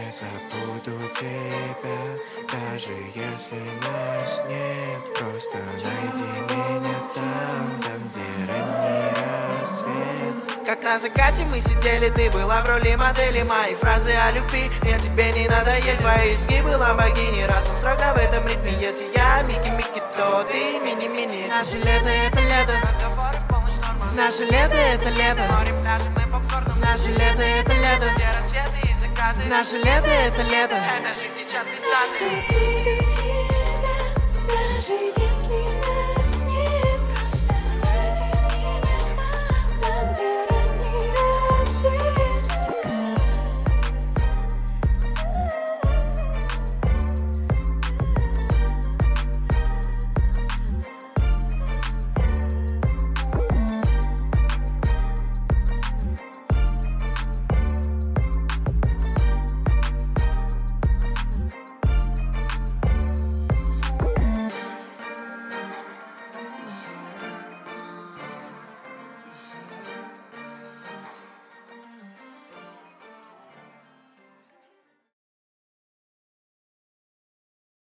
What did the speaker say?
не забуду тебя, даже если нас нет. Просто найди меня там, где ранний рассвет. Как на закате мы сидели, ты была в роли модели. Мои фразы о любви, мне тебе не надоесть. Твои изгибы ламборгини, раз он строго в этом ритме. Если я Микки-Микки, то ты мини-мини. Наше лето — это лето, разговоры в полночь норма. Наше лето — это лето, смотрим пляжи мы попкорном. Наше лето — это лето, где рассветы и закаты. Наше лето — это лето, это жить сейчас без даты. Забуду тебя, даже если